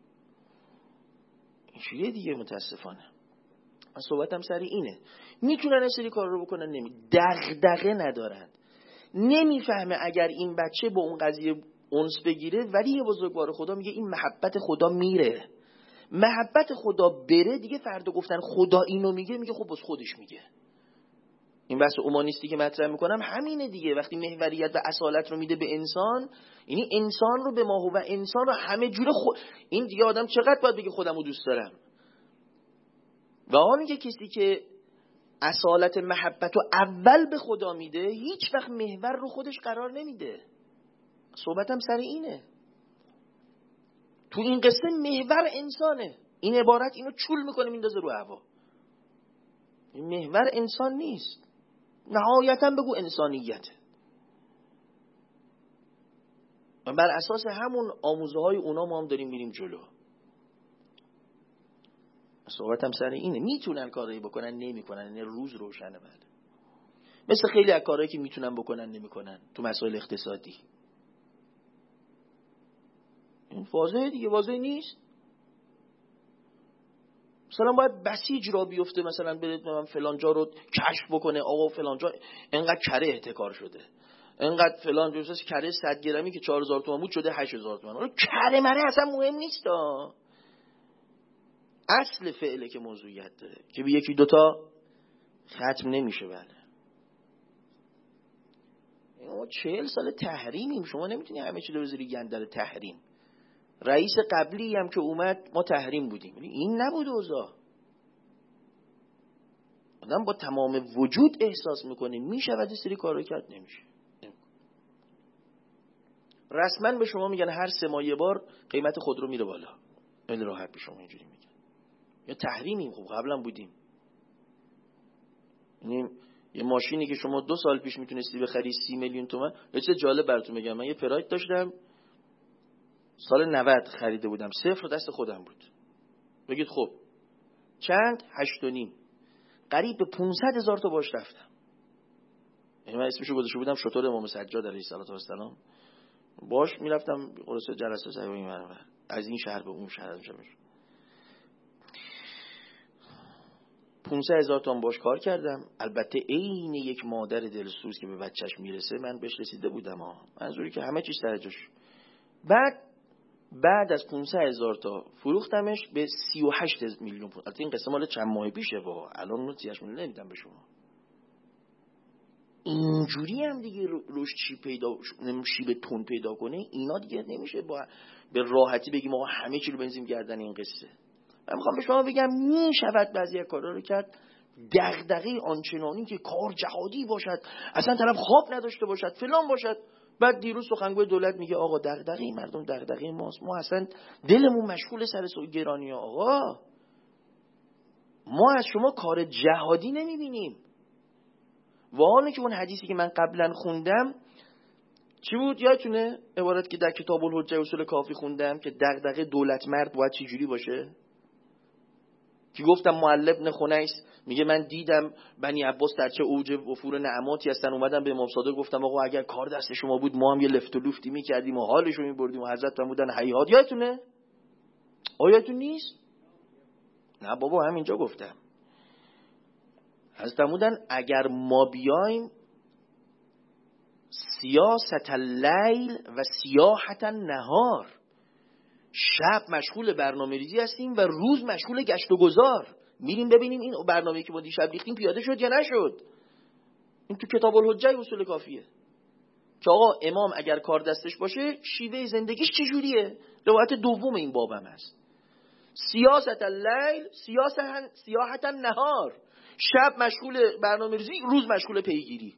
اینجوریه دیگه متاسفانه. من صحبتم سری اینه. میتونن این سری کار رو بکنن، دغدغه ندارن. نمیفهمه اگر این بچه با اون قضیه انس بگیره، ولی یه بزرگوار خدا میگه این محبت خدا میره. محبت خدا بره دیگه فردا گفتن خدا اینو میگه خب بس خودش میگه. این بحث اومانیستی که مطرح میکنم همینه دیگه. وقتی محوریت و اصالت رو میده به انسان، یعنی انسان رو به ما و انسان رو همه جوره این دیگه آدم چقدر باید بگه خودم رو دوست دارم. و آن که کسی که اصالت محبت رو اول به خدا میده هیچ وقت محور رو خودش قرار نمیده. صحبتم سر اینه. تو این قصه محور انسانه. این عبارت اینو چول میکنه میندازه رو هوا. این محور انسان نیست. نهایتا بگو انسانیته. و بر اساس همون آموزه های اونا ما هم داریم میریم جلو. صحبتم سر اینه. میتونن کاری بکنن نمیکنن، این روز روشنه. بله مثل خیلی از کارهایی که میتونن بکنن نمیکنن تو مسائل اقتصادی. این واضحه دیگه، واضح نیست؟ مثلا باید بسیج را بیفته، مثلا برید من فلان جا رو کشف بکنه، آقا فلان جا انقدر کره احتکار شده، انقدر فلان جا کره 100 گرمی که 4000 تومان بود شده 8000 تومان. اون کره مره اصلا مهم نیست. اصل فعله که موضوعیت داره که به یکی دوتا ختم نمیشه. بله ما 40 سال تحریمیم، شما نمیتونی همه چی رو بذاری گندر تحریم. رئیس قبلی هم که اومد ما تحریم بودیم، این نبود اوضاع. آدم با تمام وجود احساس میکنه میشود یه سری کارو کرد، نمیشه. رسما به شما میگن هر 3 ماه یه بار قیمت خودرو میره بالا. خیلی راحت به شما اینجوری میگن. یا تحریمیم، خب قبلا بودیم. یعنی یه ماشینی که شما 2 سال پیش میتونستی بخری 30 میلیون تومان. یه چیز جالب براتون بگم، من یه پراید داشتم سال 90 خریده بودم، صفر دست خودم بود. بگید خب چند؟ 8.5. قریب به 500,000 تا باش رفتم. یعنی من اسمشو گذاشته بودم شطور امام سجاد علیه السلام. باش میرفتم قرص جلسه سایه منور از این شهر به اون شهر. 500,000 تومان باش کار کردم. البته عین یک مادر دلسوز که به بچهش میرسه من بهش رسیده بودم. منظوری که همه چیز سر جاش. بعد از 500,000 تا فروختمش به 38 میلیون پوند. البته این قصه مال چند ماه پیشه، الان اون 38 میلیون نمیدم به شما. اینجوری هم دیگه روش شیب تون پیدا کنه، اینا دیگه نمیشه با به راحتی بگیم آقا همه چی رو بنزیم گردن این قصه. من میخوام به شما بگم میشود بعضی از کارا رو کرد دغدغه آنچنانی که کار جهادی باشد، اصلا طرف خواب نداشته باشد، فلان باشد. بعد دیروز سخنگوی دولت میگه آقا دغدغه مردم دغدغه ماست، ما اصلا دلمون مشغول سر گرانی. آقا ما از شما کار جهادی نمیبینیم. و حالا که اون حدیثی که من قبلا خوندم چی بود یادتونه؟ عبارت که در کتاب الحجه اصول کافی خوندم که دغدغه دولت مرد باید چی جوری باشه، که گفتم معل ابن خنیس میگه من دیدم بنی عباس در چه اوج وفور نعماتی هستن، اومدم به امام صادق گفتم آقا اگر کار دست شما بود ما هم یه لفت و لوفتی میکردیم و حالشو میبردیم و حضرت فرمودن هیهات. یادتونه؟ آیاتون نیست؟ نه بابا همینجا گفتم. حضرت فرمودن اگر ما بیایم سیاست اللیل و سیاحت النهار، شب مشغول برنامه ریزی هستیم و روز مشغول گشت و گذار، میریم ببینیم این برنامه‌ای که ما دیشب ریختیم پیاده شد یا نشد. این تو کتاب الحجه اصول کافیه که آقا امام اگر کار دستش باشه شیوه زندگیش چجوریه. روایت دوم این بابم هست. سیاست اللیل سیاحت النهار، شب مشغول برنامه ریزی، روز مشغول پیگیری.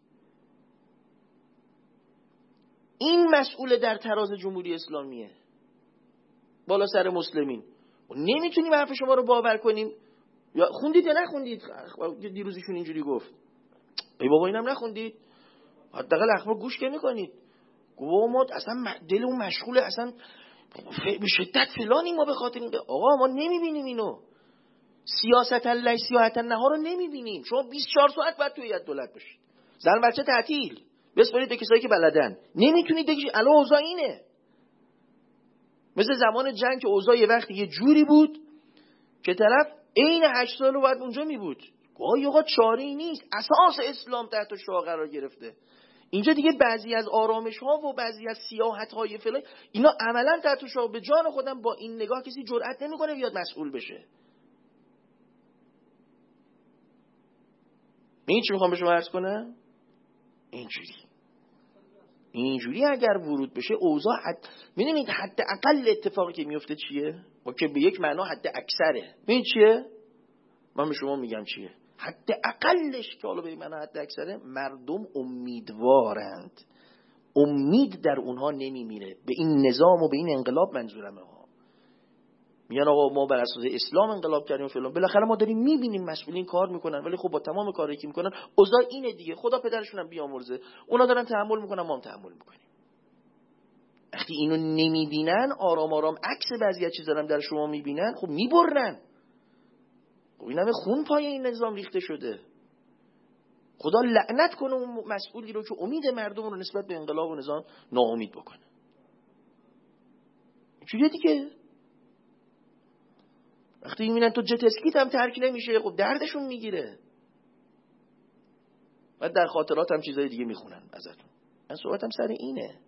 این مسئول در تراز جمهوری اسلامیه بالا سر مسلمین. نمیتونیم حرف شما رو باور کنیم. یا خوندید یا نخوندید؟ دیروزشون اینجوری گفت. ای بابا اینم نخوندید؟ حداقل اخبار گوش که میکنید. گفت ما اصلا دلمون مشغوله، اصلا به شدت فلانی ما به خاطر این. آقا ما نمیبینیم اینو. سیاست اللیل سیاحت النهار رو نمیبینیم. شما 24 ساعت باید توی هیئت دولت باشید. زن بچه تعطیل. بسپارید به کسایی که بلدن. نمیتونید بگید الان اوضاع اینه. مثل زمان جنگ که اوضاع یه وقتی یه جوری بود که طرف عین 8 سال بعد اونجا می بود. آقا چاره‌ای نیست. اساس اسلام تحت شعار قرار گرفته. اینجا دیگه بعضی از آرامش ها و بعضی از سیاحت های فلان اینا عملا تحت شعار به جان خودم با این نگاه کسی جرئت نمیکنه بیاد مسئول بشه. این چی میخوام به شما عرض کنم؟ اینجوری اگر ورود بشه اوضاع میدونید حد اقل اتفاقی که میفته چیه؟ با که به یک معنا حد اکثره. این چیه؟ من به شما میگم چیه؟ حد اقلش که حالا به این معنا حد اکثره، مردم امیدوارند. امید در اونها نمیمیره به این نظام و به این انقلاب. منظورمه ها میگن آقا ما بر اساس اسلام انقلاب کردیم فلان، بالاخره ما داریم میبینیم مسئولین کار میکنن، ولی خب با تمام کاری که میکنن اوضاع اینه دیگه، خدا پدرشون هم بیامرزه، اونا دارن تحمل میکنن ما هم تحمل میکنیم. وقتی اینو نمیبینن، آرام آرام عکس بعضی از چیزا هم در شما میبینن، خب میبرن. خب این همه خون پای این نظام ریخته شده. خدا لعنت کنه اون مسئولی رو که امید مردم رو نسبت به انقلاب و نظام ناامید بکنه. چیه دیگه؟ وقتی میبینن تو جت اسکیت هم ترک نمیشه، خب دردشون میگیره. بعد در خاطرات هم چیزای دیگه میخونن ازتون. من صحبتم سر اینه.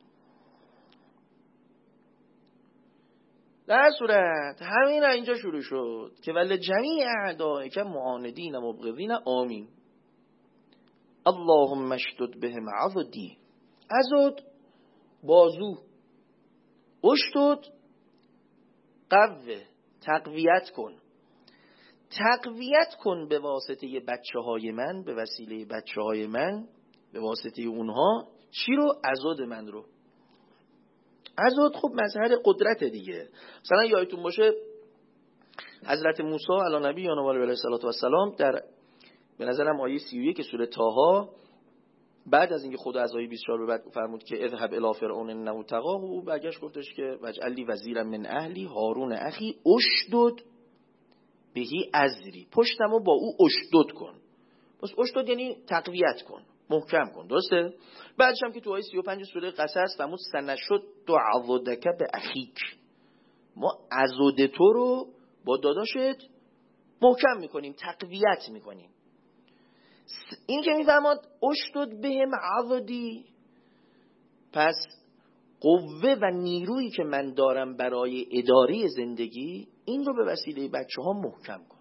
در صورت همین اینجا شروع شد که ولی جمیع اعدائک که معاندین و مبغضین آمین. اللهم اشدد بهم عضدی. عضد بازو، اشدد قوه، تقویت کن. تقویت کن به واسطه بچه های من، به وسیله بچه های من، به واسطه اونها. چی رو؟ عضد من رو. عضد خب مظهر قدرت دیگه. مثلا یادتون باشه حضرت موسی علی نبی و علیه السلام در به نظرم آیه 31 سوره طه، بعد از اینکه خدا از آیه 24 به بعد فرمود که اذهب الی فرعون انه طغی، او برگشت گفتش که وجعل لی وزیرا من اهلی هارون اخی اشدد بهی ازری. پشتمو با او اشدد کن. پس اشدد یعنی تقویت کن، محکم کن. درسته؟ بعدش هم که تو آیه 35 سوره قصص فرمود سنشد عضدک به اخیک، ما عضد تو رو با داداشت محکم میکنیم، تقویت میکنیم. این که میفرماد اشدد بهم عضدی، پس قوه و نیرویی که من دارم برای اداره زندگی، این رو به وسیله بچه ها محکم کن.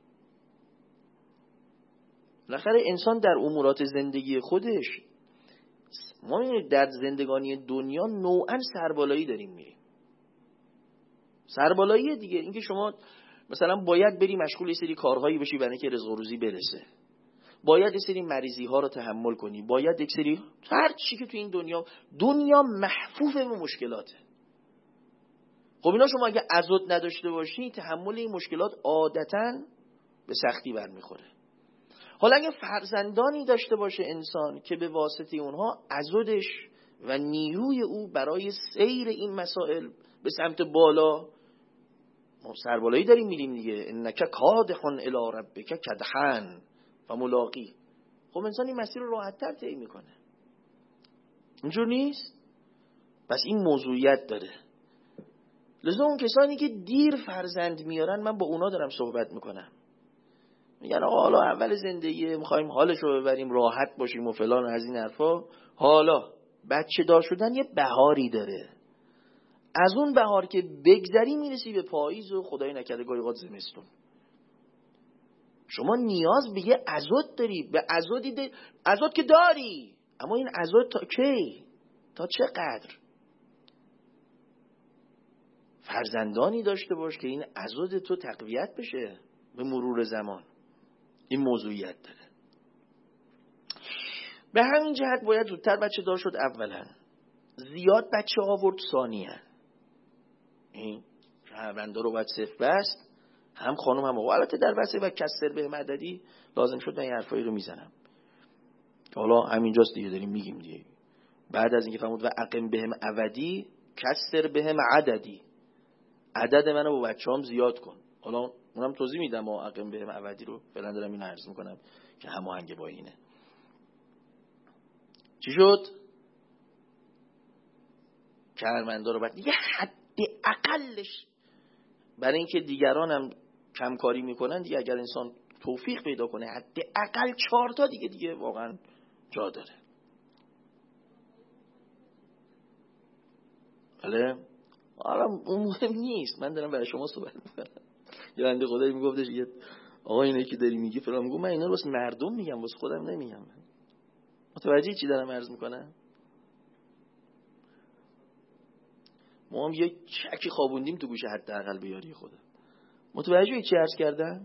بالاخره انسان در امورات زندگی خودش، ما می‌بینیم در زندگانی دنیا نوعاً سربالایی داریم میریم. سربالایی دیگه این که شما مثلا باید بری مشغول یه سری کارهایی بشی برای اینکه رزق و روزی برسه، باید یه سری مریضی ها رو تحمل کنی، باید یک سری هر چی که تو این دنیا محفوف به مشکلاته. خب اینا شما اگه عضد نداشته باشی، تحمل این مشکلات عادتاً به سختی برمیخوره. حالا اگه فرزندانی داشته باشه انسان که به واسطه اونها عضدش و نیروی او برای سیر این مسائل به سمت بالا، ما سربالایی داریم میریم دیگه، انک کادح الی ربک کدحا و ملاقی. خب انسان این مسیر رو راحت‌تر طی میکنه. اینجور نیست؟ پس این موضوعیت داره. لذا اون کسانی که دیر فرزند میارن، من با اونا دارم صحبت میکنم، میگن آقا حالا اول زندگی میخوایم حالش رو ببریم، راحت باشیم و فلان و از این حرفا. حالا بچه دار شدن یه بهاری داره، از اون بهار که بگذری میرسی به پاییز و خدای نکرده گاهی اوقات زمستون. شما نیاز به یه عضد داری، به عضد که داری، اما این عضد تا کی؟ تا چقدر؟ فرزندانی داشته باش که این عضد تو تقویت بشه به مرور زمان. این موضوعیت داره. به همین جهت باید زودتر بچه دار شد اولا، زیاد بچه آورد ثانیاً. این شهروندا رو باید صفر بست، هم خانم هم آقا. البته در بسته و کسر به مددی لازم شد من این حرفایی رو میزنم. حالا همینجاست دیگه داریم میگیم دیگه. بعد از اینکه فرمود و اقم بهم عودی کسر بهم عددی، عدد منو با بچه‌ام زیاد کن. حالا اونم توضیح میدم و اقم بهم عودی رو فعلا دارم اینو عرض میکنم که هماهنگ با اینه. چی شد؟ کارمندا رو بعد یه حد اقلش برای اینکه دیگران هم کم کاری میکنن دیگه، اگر انسان توفیق پیدا کنه حد اقل 4 تا دیگه واقعا جا داره. بله حالا اون مهم نیست، من دارم برای شما صحبت میکنم. یه بنده خدایی میگفتش یه آقا اینه که داری میگی فلان، میگم من اینا رو واسه مردم میگم واسه خودم نمیگم. متوجه چی دارم عرض میکنم؟ ما هم یه چکی خوابوندیم تو گوشه حداقل به یاری خودم. متوجه چی عرض کردم؟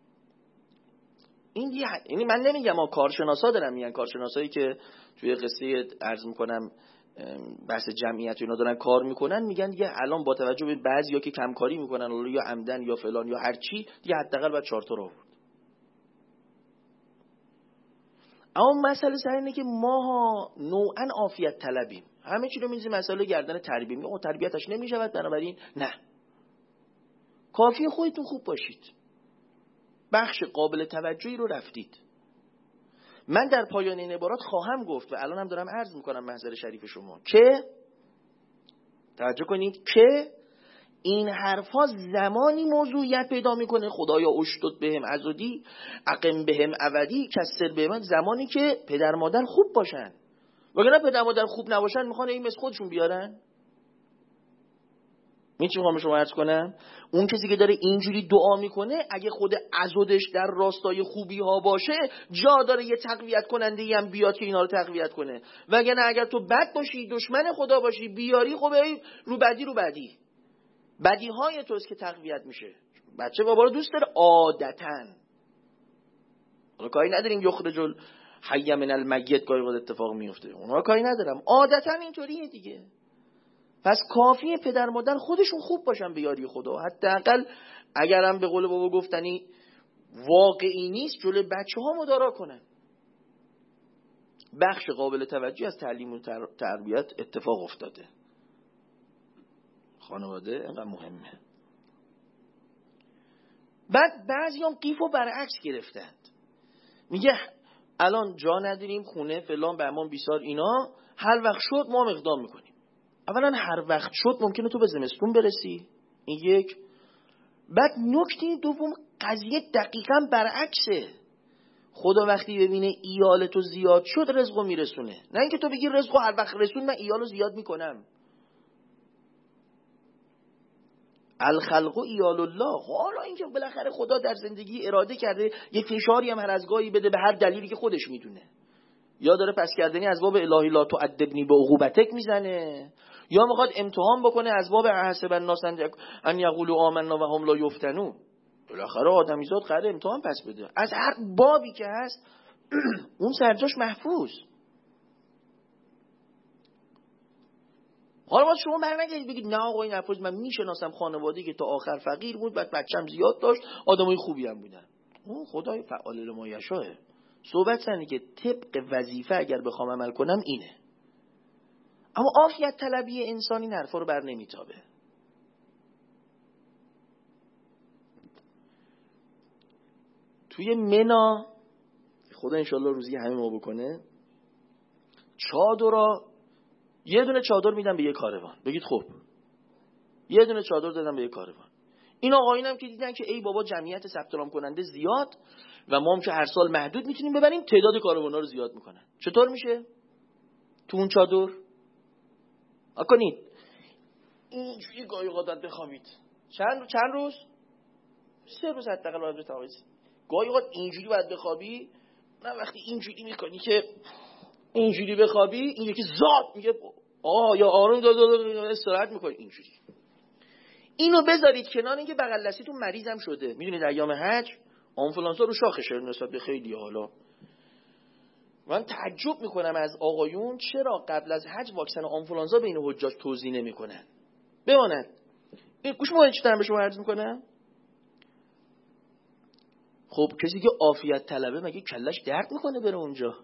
یعنی من نمیگم ما کارشناسا دارن میگن، کارشناسایی که توی قصه عرض میکنم بحث جمعیت اینا دارن کار میکنن، میگن دیگه الان با توجه به بعضیا که کمکاری میکنن یا عمدن یا فلان یا هر چی، دیگه حداقل باید 4 تا آورد. اما مسئله سر اینه که ما نوعا عافیت طلبیم، همه چی رو میذاریم مسئله گردن تربیت، میگم تربیتش نمیشود، بنابراین نه، کافیه خودتون خوب باشید، بخش قابل توجهی رو رفتید. من در پایان این عبارات خواهم گفت و الان هم دارم عرض میکنم محضر شریف شما که توجه کنید که این حرفا زمانی موضوعیت پیدا میکنه، خدایا اشتد بهم عزودی اقم بهم ابدی کسر بهم، زمانی که پدر مادر خوب باشن، وگرنه پدر مادر خوب نباشن میخوان این مثل خودشون بیارن. میخوام شما عرض کنم اون کسی که داره اینجوری دعا میکنه اگه خود عضدش در راستای خوبی ها باشه، جا داره یه تقویت کننده هم بیاد که اینا رو تقویت کنه، وگرنه اگر تو بد باشی دشمن خدا باشی بیاری، خب رو بدی بدی های توست که تقویت میشه. بچه بابا رو دوست داره عادتاً، حالا کاری نداریم یخرج الحی من المیت گاهی وقت اتفاق میفته، اونها کاری ندارم، عادتاً اینطوریه دیگه. پس کافیه پدر مادر خودشون خوب باشن به یاری خدا، حداقل اگرم به قول بابا گفتنی واقعی نیست جلوی بچه‌ها مدارا کنن. بخش قابل توجهی از تعلیم و تربیت اتفاق افتاده. خانواده اینقدر مهمه. بعد بعضیام قیفو برعکس گرفتند، میگه الان جا نداریم خونه فلان بهمان بیسار اینا، هر وقت شد ما اقدام میکنیم. اولا هر وقت شد ممکنه تو به زمستون برسی، این یک. بعد نکته دوم قضیه دقیقاً برعکسه. خدا وقتی ببینه ایال تو زیاد شد رزقو میرسونه، نه اینکه تو بگی رزقو هر وقت رسون من ایالو زیاد میکنم. الخلق ایال الله، حالا اینکه بالاخره خدا در زندگی اراده کرده یه فشاری هم هر از گاهی بده به هر دلیلی که خودش میدونه، یا داره پس کردنی از باب الهی لا تعذبنی به عقوبتک میزنه، یا میخواد امتحان بکنه از باب حسب الناس ان یقولوا آمنا و هم لا یفتنون. بالاخره آدمیزاد قراره امتحان پس بده از هر بابی که هست. اون سرجاش محفوظ. حالا باید شما برنگردید بگید نه آقا این حرفا، من میشناسم خانواده‌ای که تا آخر فقیر بود، بعد بچه‌م زیاد داشت، آدمای خوبی هم بودن. اون خدای فعال لما یشاء. صحبت سنی که طبق وظیفه اگر بخوام عمل کنم اینه. اما عافیت طلبی انسانی این حرفا رو بر نمیتابه. توی منا خدا انشالله روزی همه ما بکنه، چادرها یه دونه چادر میدن به یه کاروان، بگید خب یه دونه چادر دادن به یه کاروان. این آقایونم که دیدن که ای بابا جمعیت ثبت نام کننده زیاد و ما هم که هر سال محدود میتونیم ببریم، تعداد کاروانا رو زیاد میکنن. چطور میشه تو اون چادر کنید اینجوری گاهی قدرت بخوابید چند روز 3 روز حداقل باید بتوانید گاهی اوقات اینجوری باید بخوابی. نه وقتی اینجوری میکنی که اینجوری بخوابی، این یکی زاد میگه یا آروم داد استراحت میکنی اینجوری. اینو بذارید کنار، اینکه بغل دستیتون مریضم شده. میدونید ایام حج آنفولانزا رو شاخشه نسبت به خیلی. حالا من تعجب میکنم از آقایون چرا قبل از حج واکسن آنفولانزا بین حجاج توزیع نمیکنن. بماند گوش ما چی به شما عرض میکنم. خب کسی که عافیت طلبه مگه کلش درد میکنه بره اونجا؟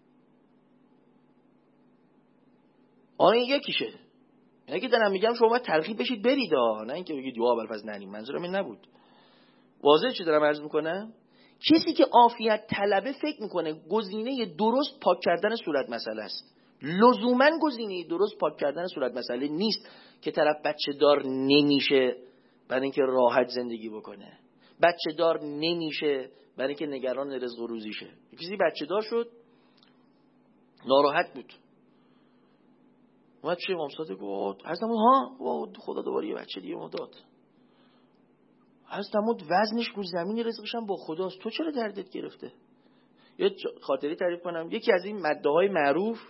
این یکیشه. یعنی که دارم میگم شما باید ترغیب بشید برید، نه اینکه بگید یا ابوالفضل نریم. منظورم این نبود. واضح چی دارم عرض میکنم؟ کسی که عافیت طلبه فکر میکنه گزینه درست پاک کردن صورت مسئله است. لزوما گزینه درست پاک کردن صورت مسئله نیست که طرف بچه دار نمیشه برای اینکه راحت زندگی بکنه. بچه دار نمیشه برای اینکه نگران رزق و روزیشه. کسی بچه دار شد ناراحت بود، اومد پیش امام صادق گفت حضرت عمود خدا دوباره یه بچه دیگه ما داد. حضرت عمود وزنش رو زمین، رزقش هم با خداست، تو چرا دردت گرفته؟ یه خاطری تعریف کنم. یکی از این مداهای معروف،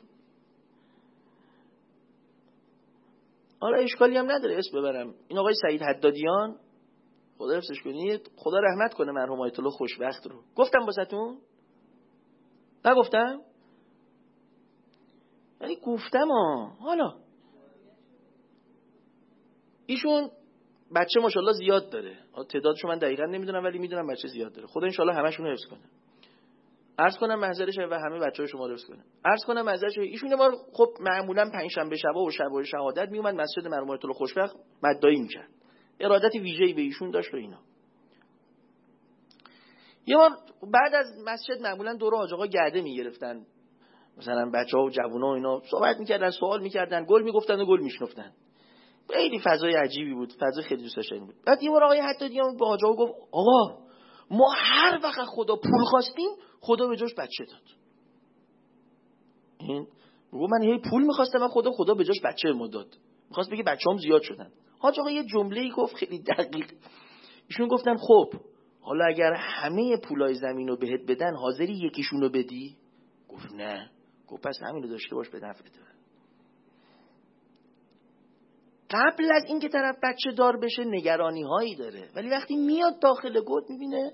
حالا اشکالی هم نداره اسم ببرم، این آقای سعید حدادیان، خدا حفظش کنه، خدا رحمت کنه مرحوم آیت الله خوشبخت رو. گفتم واسهتون؟ نگفتم؟ یعنی گفتم حالا ایشون بچه ماشاءالله زیاد داره، تعدادشو من دقیقاً نمیدونم ولی میدونم بچه زیاد داره. خدا ان شاء الله همشون رو حفظ کنه. عرض کنم محضرش و همه بچه‌های شما رو حفظ کنه. عرض کنم محضرش ایشون ما خب معمولاً پنجشنبه شبا و شب شهادت میومد مسجد مرحوم آیت الله خوشبخت مدعی میکرد. ارادت ویژه‌ای به ایشون داشت و اینا. یه بار بعد از مسجد معمولاً دور حاج آقا گرده میگرفتن، مثلا بچه‌ها و جوونا و اینا صحبت میکردن، سوال میکردن، گل میگفتن و گل میشنفتن. خیلی فضای عجیبی بود، فضای خیلی دوست داشتنی بود. بعد یه بار آقای حدادیان به حاج آقا گفت آقا ما هر وقت خدا پول خواستیم خدا به جاش بچه داد. این میگه من هی پول می‌خواستم و خدا به جاش بچه ما داد. می‌خواست بگه بچه‌ام زیاد شدن. حاج آقا یه جمله‌ای گفت خیلی دقیق. ایشون گفتن خب حالا اگر همه پولای زمینو بهت بدن حاضری یکیشونو بدی؟ گفت نه. گفت پس همینو داشته باش به نفعته. قبل از اینکه طرف بچه دار بشه نگرانی هایی داره، ولی وقتی میاد داخل گود میبینه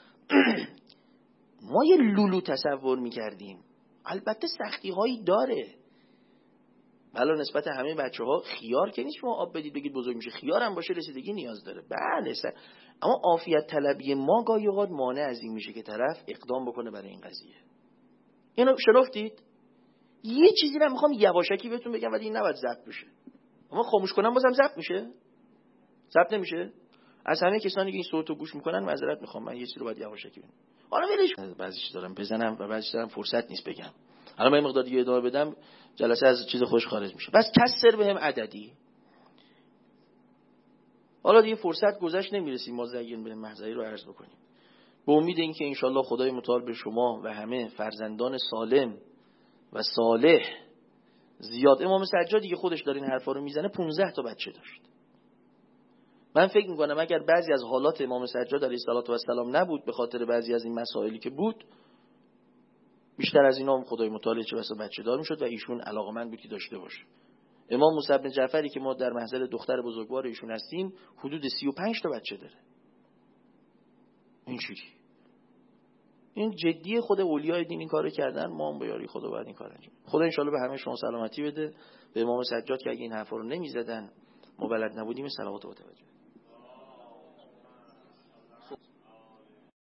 ما یه لولو تصور میکردیم، البته سختی هایی داره. بلا نسبت همه بچه ها خیار که نیست شما آب بدید بگید بزرگ میشه، خیار هم باشه رسیدگی نیاز داره. بله اما عافیت طلبی ما گاهی اوقات مانع از این میشه که طرف اقدام بکنه برای این قضیه. اینو شنفتید؟ یه چیزی رو میخوام یواشکی بهتون بگم ولی این نباید ضبط بشه. اما خاموش کنم بازم ضبط میشه؟ ضبط نمیشه؟ از همه کسانی که این صوتو گوش میکنن معذرت میخوام، من یه چیزی رو باید یواشکی بگم. حالا ولش، بعضیش دارم بزنم و بعضیش دارم فرصت نیست بگم. حالا من مقدار دیگه ادامه بدم جلسه از چیز خوش خارج میشه. بس کسر بهم عددی. حالا دیگه فرصت گذشت نمیرسیم ما زگین به محضری رو عرض بکنیم. به امید اینکه ان شاءالله خدای متعال به شما و همه فرزندان سالم و صالح زیاد. امام سجادی که خودش داره این حرفا رو میزنه 15 تا بچه داشت. من فکر میکنم اگر بعضی از حالات امام سجاد علیه السلام نبود به خاطر بعضی از این مسائلی که بود، بیشتر از اینا هم خدای متعال چه بسا بچه دار میشد و ایشون علاقمند بود که داشته باشه. امام موسی بن جعفری که ما در محضر دختر بزرگوار ایشون هستیم حدود 35 تا بچه داره. این چیزی این جدی خود اولیای دین این کارو کردن، ما هم با یاری خدا باید این کارو انجام. خدا ان شاء الله به همه شما سلامتی بده. به امام سجاد که اگه این حرفا رو نمیزدن ما بلد نبودیم صلوات و توجه